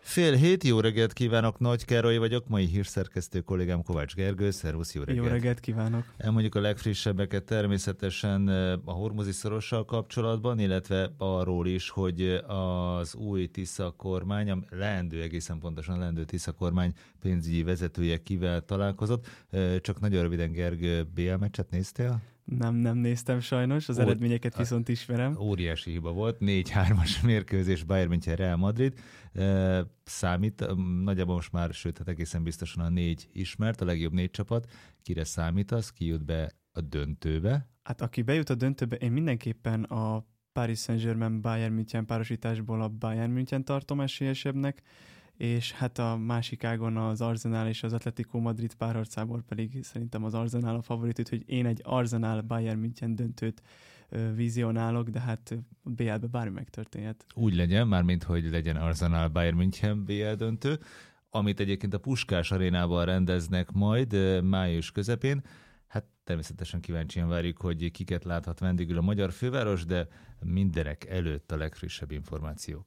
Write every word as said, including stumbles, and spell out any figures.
Fél hét, jó reggelt kívánok, Nagy Károly vagyok, mai hírszerkesztő kollégám Kovács Gergő, szervusz, jó reggelt. Jó reggelt kívánok. Elmondjuk a legfrissebbeket természetesen a Hormuzi szorossal kapcsolatban, illetve arról is, hogy az új Tisza kormány, a leendő, egészen pontosan leendő Tisza kormány pénzügyi vezetője kivel találkozott. Csak nagyon röviden, Gergő, bé el meccset néztél? Nem, nem néztem sajnos, az Ó, eredményeket viszont ismerem. Óriási hiba volt, négy hármas mérkőzés Bayern München Real Madrid. Számít, nagyjából most már, sőt, hát egészen biztosan a négy ismert, a legjobb négy csapat. Kire számítasz, ki jut be a döntőbe? Hát aki bejut a döntőbe, én mindenképpen a Paris Saint-Germain Bayern München párosításból a Bayern München tartom esélyesebbnek, és hát a másik ágon az Arsenal és az Atletico Madrid párharcából pedig szerintem az Arsenal a favorit, hogy én egy Arsenal-Bayern München döntőt ö, vizionálok, de hát bé el-be bármi megtörténhet. Úgy legyen, mármint hogy legyen Arsenal-Bayern München bé el döntő, amit egyébként a Puskás arénában rendeznek majd május közepén. Hát természetesen kíváncsian várjuk, hogy kiket láthat vendégül a magyar főváros, de mindenek előtt a legfrissebb információk.